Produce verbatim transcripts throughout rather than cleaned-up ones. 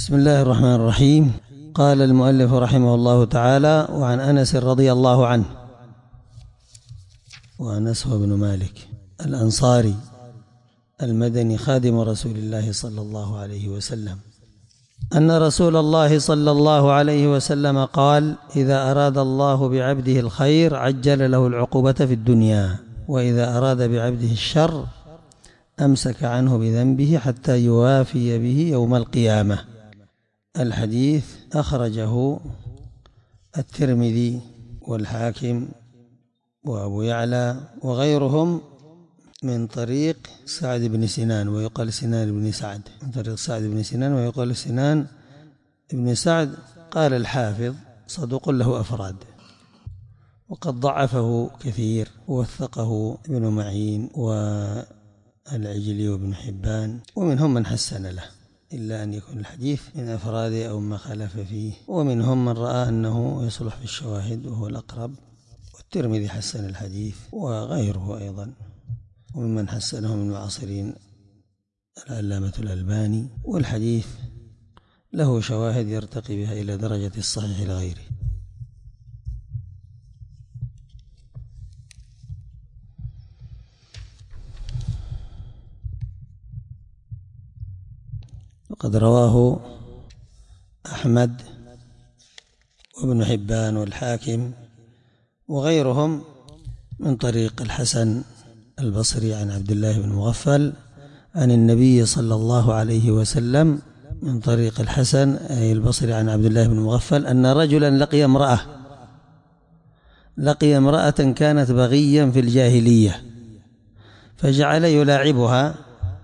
بسم الله الرحمن الرحيم. قال المؤلف رحمه الله تعالى: وعن أنس رضي الله عنه، وأنس هو بن مالك الأنصاري المدني خادم رسول الله صلى الله عليه وسلم، أن رسول الله صلى الله عليه وسلم قال: إذا أراد الله بعبده الخير عجل له العقوبة في الدنيا، وإذا أراد بعبده الشر أمسك عنه بذنبه حتى يوافي به يوم القيامة. الحديث أخرجه الترمذي والحاكم وأبو يعلى وغيرهم من طريق سعد بن سنان، ويقال سنان بن سعد، من طريق سعد بن سنان ويقال سنان بن سعد. قال الحافظ: صدوق له أفراد، وقد ضعفه كثير، ووثقه ابن معين والعجلي وابن حبان، ومنهم من حسن له، إلا أن يكون الحديث من أفراده أو ما خالف فيه، ومنهم من رأى أنه يصلح في الشواهد وهو الأقرب. والترمذي حسن الحديث وغيره أيضا، وممن حسنه من المعاصرين العلامة الألباني، والحديث له شواهد يرتقي بها إلى درجة الصحيح لغيره. وقد رواه أحمد وابن حبان والحاكم وغيرهم من طريق الحسن البصري عن عبد الله بن مغفل عن النبي صلى الله عليه وسلم، من طريق الحسن أي البصري عن عبد الله بن مغفل أن رجلا لقي امرأة لقي امرأة كانت بغيا في الجاهلية، فجعل يلاعبها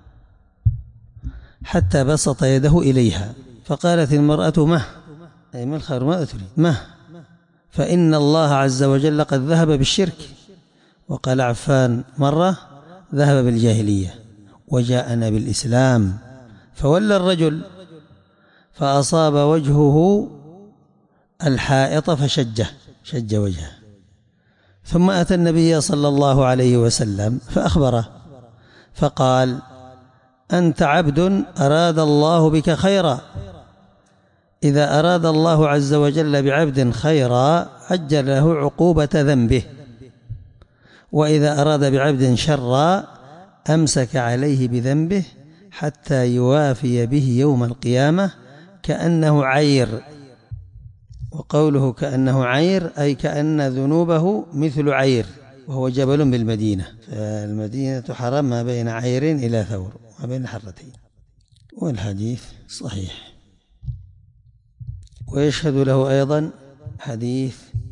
حتى بسط يده إليها، فقالت المرأة: مه، أي من الخير ماذا تريد؟ مه، فإن الله عز وجل قد ذهب بالشرك. وقال عفان مرة: ذهب بالجاهلية وجاءنا بالإسلام. فولى الرجل فأصاب وجهه الحائط فشجه شج وجهه، ثم أتى النبي صلى الله عليه وسلم فأخبره، فقال: أنت عبد أراد الله بك خيرا، إذا أراد الله عز وجل بعبد خيرا عجل له عقوبة ذنبه، وإذا أراد بعبد شرا أمسك عليه بذنبه حتى يوافي به يوم القيامة كأنه عير. وقوله كأنه عير أي كأن ذنوبه مثل عير، وهو جبل بالمدينة، فالمدينة حرم ما بين عير إلى ثور، ما بين حرتين. والحديث صحيح. ويشهد له أيضا حديث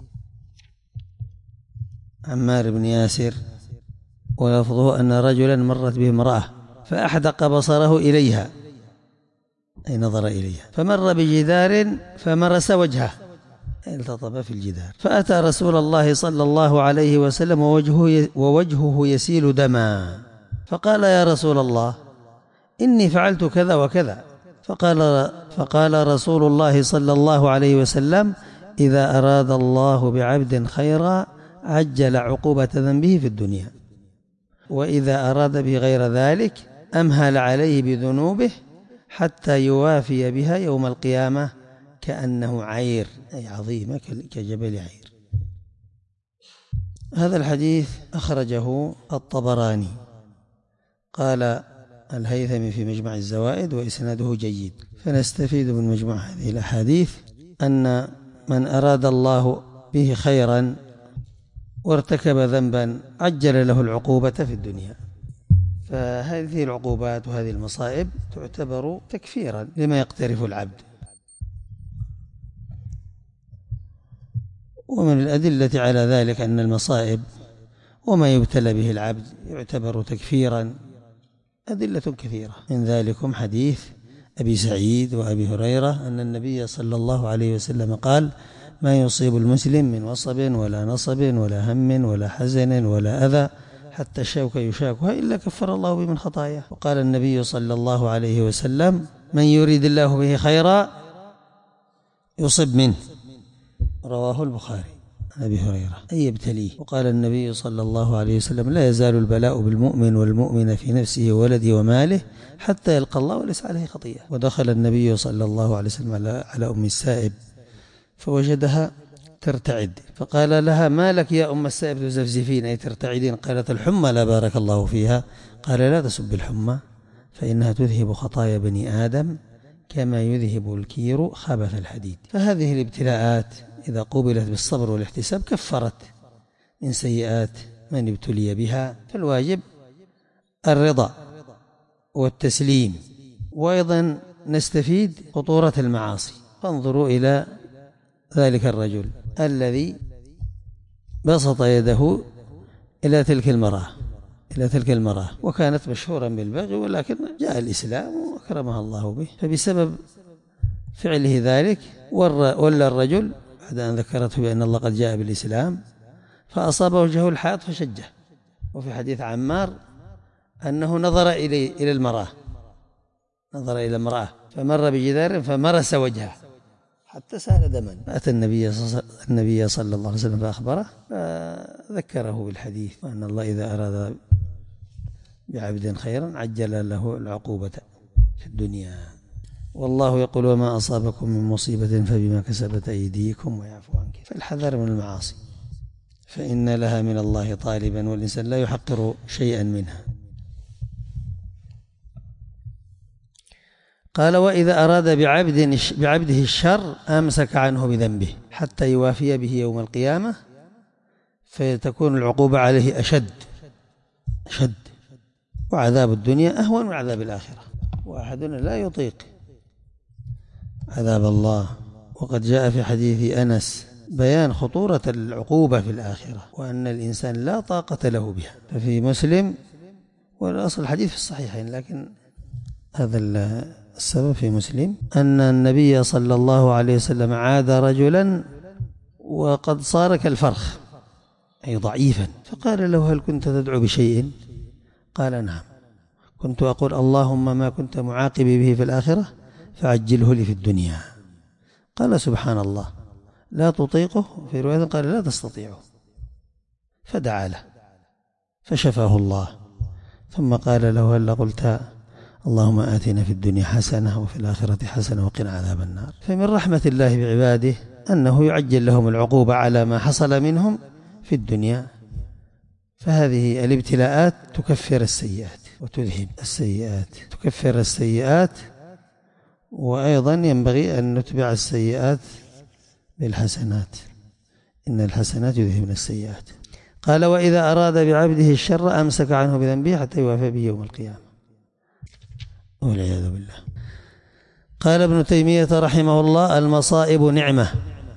عمار بن ياسر، ولفظه أن رجلا مرت به امرأة فأحدق بصره إليها، أي نظر إليها، فمر بجدار فمرس وجهه، التطم في الجدار، فأتى رسول الله صلى الله عليه وسلم ووجهه, ووجهه يسيل دما، فقال: يا رسول الله، إني فعلت كذا وكذا. فقال, فقال رسول الله صلى الله عليه وسلم: إذا أراد الله بعبد خيرا عجل عقوبة ذنبه في الدنيا، وإذا أراد به غير ذلك أمهل عليه بذنوبه حتى يوافي بها يوم القيامة كأنه عير، أي عظيمة كجبل عير. هذا الحديث أخرجه الطبراني. قال الهيثمي في مجمع الزوائد: وإسناده جيد. فنستفيد من مجموع هذه الأحاديث أن من أراد الله به خيرا وارتكب ذنبا عجل له العقوبة في الدنيا، فهذه العقوبات وهذه المصائب تعتبر تكفيرا لما يقترف العبد. ومن الأدلة على ذلك أن المصائب وما يبتلى به العبد يعتبر تكفيرا أدلة كثيرة، من ذلكم حديث أبي سعيد وأبي هريرة أن النبي صلى الله عليه وسلم قال: ما يصيب المسلم من وصب ولا نصب ولا هم ولا حزن ولا أذى حتى الشوك يشاكها إلا كفر الله به من خطاياه. وقال النبي صلى الله عليه وسلم: من يريد الله به خيرا يصب منه، رواه البخاري. أبي هريرة أي يبتليه. وقال النبي صلى الله عليه وسلم: لا يزال البلاء بالمؤمن والمؤمن في نفسه وولده وماله حتى يلقى الله وليس عليه خطيئة. ودخل النبي صلى الله عليه وسلم على أم السائب فوجدها ترتعد، فقال لها: ما لك يا أم السائب تزفزفين أي ترتعدين؟ قالت: الحمى لا بارك الله فيها. قال: لا تسب الحمى فإنها تذهب خطايا بني آدم كما يذهب الكير خبث الحديد. فهذه الابتلاءات إذا قوبلت بالصبر والاحتساب كفرت من سيئات من ابتلي بها. فالواجب الرضا والتسليم. وأيضا نستفيد خطورة المعاصي. فانظروا إلى ذلك الرجل الذي بسط يده إلى تلك المرأة إلى تلك المرأة وكانت مشهورا بالبغي، ولكن جاء الإسلام وأكرمها الله به، فبسبب فعله ذلك ولى الرجل بعد أن ذكرته بأن الله قد جاء بالإسلام فأصاب وجهه الحائط فشجه. وفي حديث عمار أنه نظر إلي إلى المرأة نظر إلى المرأة فمر بجدار فمرس وجهه حتى سال دما. فأتى النبي النبي صلى الله عليه وسلم فأخبره، فذكره بالحديث وأن الله إذا أراد بعبد خيرا عجل له العقوبة في الدنيا. والله يقول: وما أصابكم من مصيبة فبما كسبت أيديكم ويعفو عن كثير. فالحذر من المعاصي فإن لها من الله طالبا، والإنسان لا يحقر شيئا منها. قال: وإذا أراد بعبد بعبده الشر أمسك عنه بذنبه حتى يوافي به يوم القيامة، فتكون العقوبة عليه أشد أشد وعذاب الدنيا أهون من عذاب الآخرة، وأحدنا لا يطيق عذاب الله. وقد جاء في حديث أنس بيان خطورة العقوبة في الآخرة وأن الإنسان لا طاقة له بها. ففي مسلم، والأصل الحديث في الصحيحين لكن هذا السبب في مسلم، أن النبي صلى الله عليه وسلم عاد رجلا وقد صار كالفرخ أي ضعيفا، فقال له: هل كنت تدعو بشيء؟ قال: نعم، كنت أقول اللهم ما كنت معاقبي به في الآخرة فعجله لي في الدنيا. قال: سبحان الله، لا تطيقه؟ في رواية قال: لا تستطيعه. فدعا له فشفاه الله، ثم قال له: هل قلت اللهم آتنا في الدنيا حسنة وفي الآخرة حسنة وقنا عذاب النار؟ فمن رحمة الله بعباده أنه يعجل لهم العقوبة على ما حصل منهم في الدنيا. فهذه الابتلاءات تكفر السيئات وتذهب السيئات تكفر السيئات وأيضا ينبغي أن نتبع السيئات بالحسنات، إن الحسنات يذهبن السيئات. قال: وإذا أراد بعبده الشر أمسك عنه بذنبه حتى يوافى به يوم القيامة، والعياذ بالله. قال ابن تيمية رحمه الله: المصائب نعمة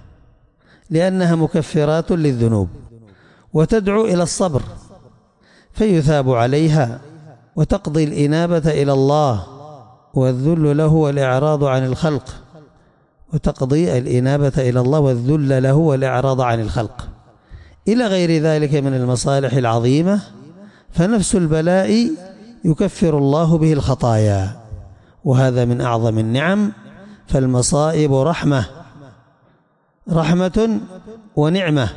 لأنها مكفرات للذنوب وتدعو إلى الصبر فيثاب عليها، وتقضي الإنابة إلى الله والذل له والإعراض عن الخلق وتقضي الإنابة إلى الله والذل له والإعراض عن الخلق إلى غير ذلك من المصالح العظيمة. فنفس البلاء يكفر الله به الخطايا، وهذا من أعظم النعم. فالمصائب رحمة رحمة ونعمة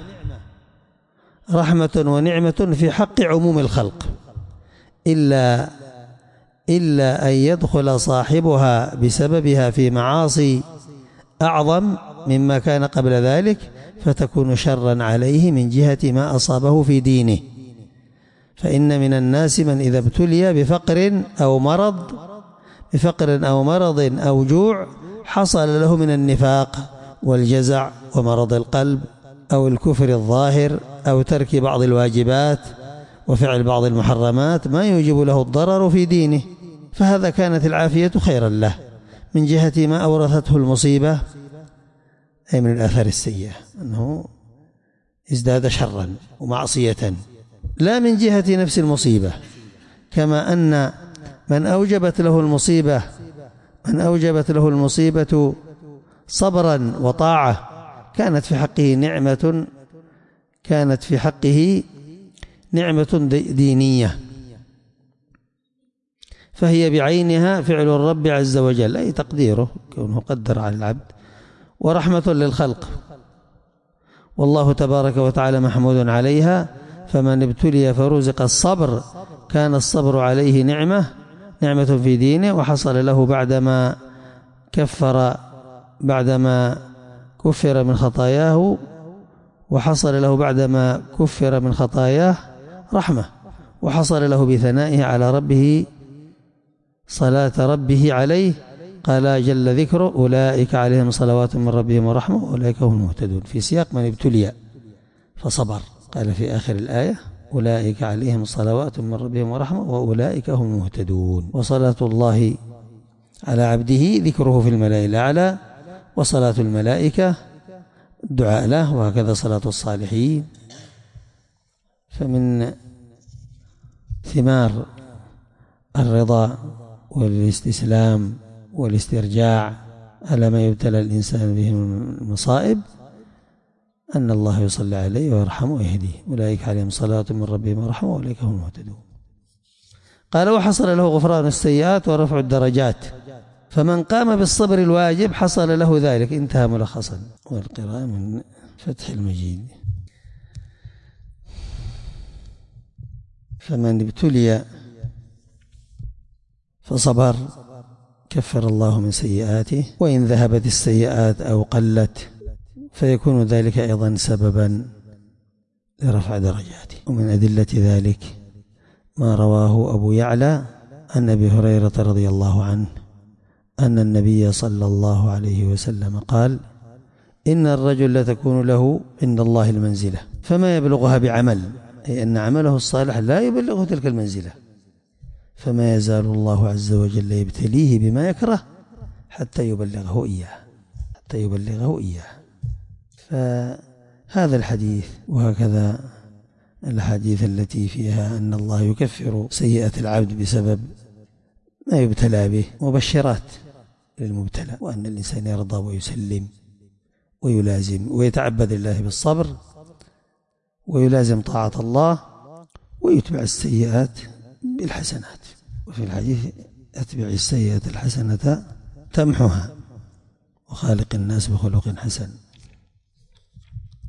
رحمة ونعمة في حق عموم الخلق، إلا إلا أن يدخل صاحبها بسببها في معاصي أعظم مما كان قبل ذلك فتكون شرا عليه من جهة ما أصابه في دينه. فإن من الناس من إذا ابتلي بفقر أو مرض بفقر أو مرض أو جوع حصل له من النفاق والجزع ومرض القلب أو الكفر الظاهر أو ترك بعض الواجبات وفعل بعض المحرمات ما يوجب له الضرر في دينه، فهذا كانت العافية خيرا له من جهة ما أورثته المصيبة، أي من الآثار السيئة أنه ازداد شرا ومعصية، لا من جهة نفس المصيبة. كما أن من أوجبت له المصيبة من أوجبت له المصيبة صبرا وطاعة كانت في حقه نعمة كانت في حقه نعمة دينية، فهي بعينها فعل الرب عز وجل، أي تقديره كونه قدر على العبد، ورحمة للخلق. والله تبارك وتعالى محمود عليها. فمن ابتلي فرزق الصبر كان الصبر عليه نعمة نعمة في دينه، وحصل له بعدما كفر بعدما كفر من خطاياه وحصل له بعدما كفر من خطاياه رحمة، وحصل له بثنائه على ربه صلاة ربه عليه. قال جل ذكره: أولئك عليهم صلوات من ربهم ورحمة وأولئك هم المهتدون، في سياق من ابتلي فصبر. قال في آخر الآية: أولئك عليهم صلوات من ربهم ورحمة وأولئك هم المهتدون. وصلاة الله على عبده ذكره في الملأ الأعلى، وصلاة الملائكة الدعاء له، وهكذا صلاة الصالحين. فمن ثمار الرضا والاستسلام والاسترجاع على ما يبتلى الإنسان به من المصائب أن الله يصلي عليه ويرحمه ويهديه. أولئك عليهم صلاة من ربهم ورحمة وأولئك هم المهتدون. قال: وحصل له غفران السيئات ورفع الدرجات، فمن قام بالصبر الواجب حصل له ذلك. انتهى ملخصا. والقراءة من فتح المجيد. فمن ابتلي فصبر كفر الله من سيئاته، وإن ذهبت السيئات أو قلت فيكون ذلك أيضا سببا لرفع درجاته. ومن أدلة ذلك ما رواه أبو يعلى عن أبي هريرة رضي الله عنه أن النبي صلى الله عليه وسلم قال: إن الرجل لتكون له عند الله المنزلة فما يبلغها بعمل، أي أن عمله الصالح لا يبلغه تلك المنزلة، فما يزال الله عز وجل يبتليه بما يكره حتى يبلغه إياه حتى يبلغه إياه. فهذا الحديث وهكذا الحديث التي فيها أن الله يكفر سيئة العبد بسبب ما يبتلى به مبشرات للمبتلى، وأن الإنسان يرضى ويسلم ويلازم ويتعبد الله بالصبر ويلازم طاعة الله ويتبع السيئات بالحسنات. وفي الحديث: أتبع السيئة الحسنة تمحها وخالق الناس بخلق حسن.